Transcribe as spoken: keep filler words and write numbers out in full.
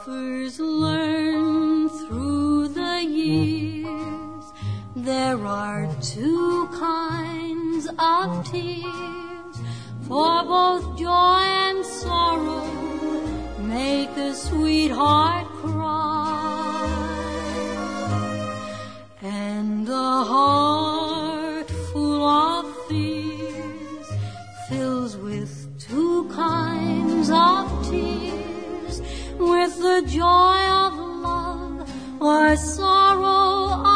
Lovers learn through the years there are two kinds of tears, for both joy and sorrow make a sweetheart cry, and the heart full of fears fills with two kinds of tears, with the joy of love or sorrow